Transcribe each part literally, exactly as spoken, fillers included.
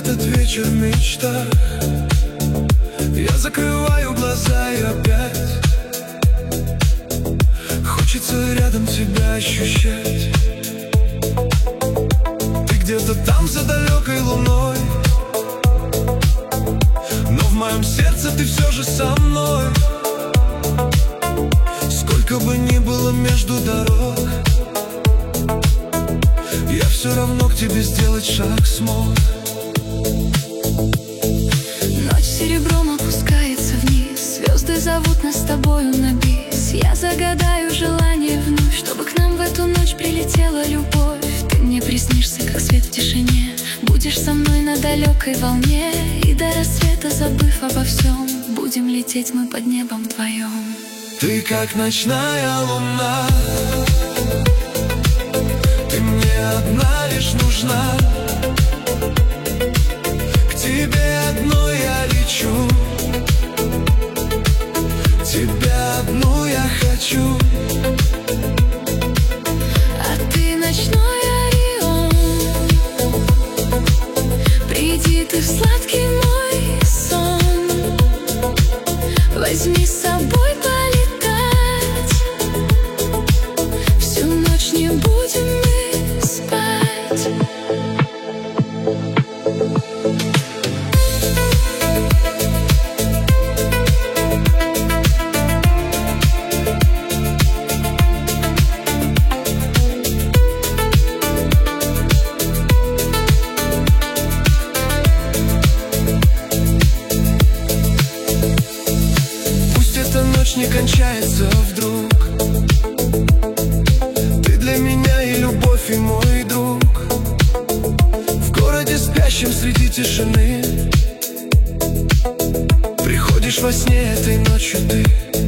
этот вечер в мечтах. Я закрываю глаза и опять хочется рядом тебя ощущать. Ты где-то там за далекой луной, но в моем сердце ты все же со мной. Сколько бы ни было между дорог, я все равно к тебе сделать шаг смог. Ночь серебром опускается вниз, звезды зовут нас с тобою на бис. Я загадаю желание вновь, чтобы к нам в эту ночь прилетела любовь. Ты мне приснишься, как свет в тишине, будешь со мной на далекой волне. И до рассвета, забыв обо всем, будем лететь мы под небом вдвоем. Ты как ночная луна, ты мне одна лишь нужна. К тебе одной я лечу, тебя одну я хочу. А ты ночной Орион, приди ты в сладкий мой сон. Возьми с собой полетать, всю ночь не будем мы спать. Ночь не кончается вдруг, ты для меня и любовь, и мой друг. В городе спящем среди тишины приходишь во сне этой ночью ты.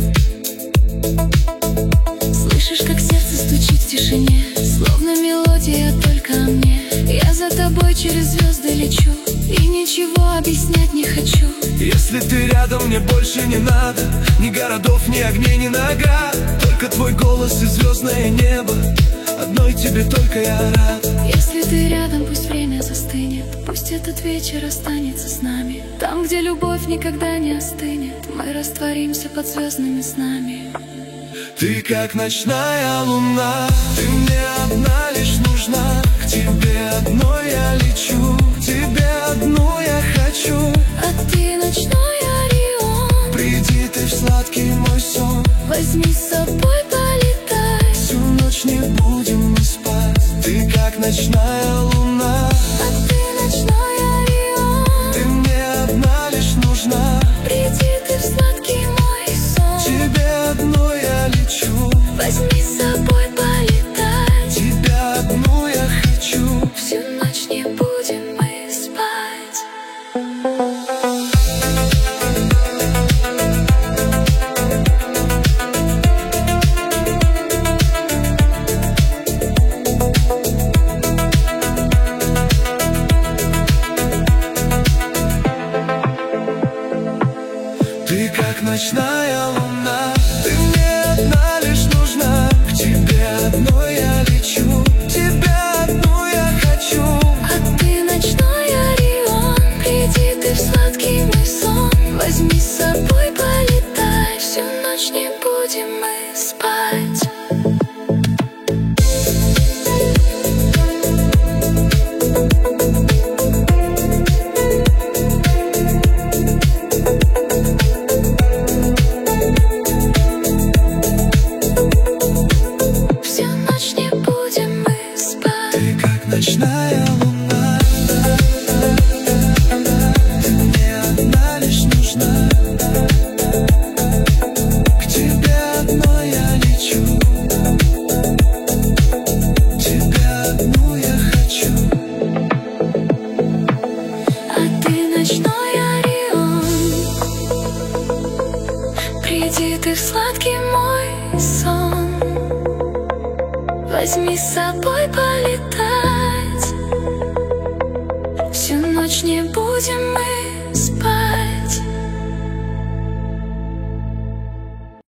Слышишь, как сердце стучит в тишине, словно мелодия только о мне. Я за тобой через звезды лечу и ничего объяснять не хочу. Если ты рядом, мне больше не надо ни городов, ни огней, ни наград. Только твой голос и звездное небо, одной тебе только я рад. Если ты рядом, пусть время застынет, пусть этот вечер останется с нами. Там, где любовь никогда не остынет, мы растворимся под звездными снами. Ты как ночная луна, ты мне одна лишь нужна. К тебе одной я лечу, тебе одну я хочу. А ты ночной Орион, приди ты в сладкий мой сон. возьми с собой полетай, всю ночь не будем мы спать. Ты как ночная луна, а ты ночной Орион, ты мне одна лишь нужна. приди ты в сладкий мой сон. Тебе одну я лечу, возьми с собой полетай, тебя одну я хочу. всю ночь не будем мы спать. Ты как ночная луна, ты мне одна лишь нужна. К тебе одной я лечу, тебя одну я хочу. А ты ночной Орион, приди ты в сладкий мой сон. Возьми с собой полетай, всю ночь не будем мы спать. Всю ночь не будем мы спать. Ты как ночная луна, ты мне одна лишь нужна. К тебе одной я лечу, тебя одну я хочу. А ты ночной Орион, приди ты в сладкий мой сон. Возьми с собой полетать, всю ночь не будем мы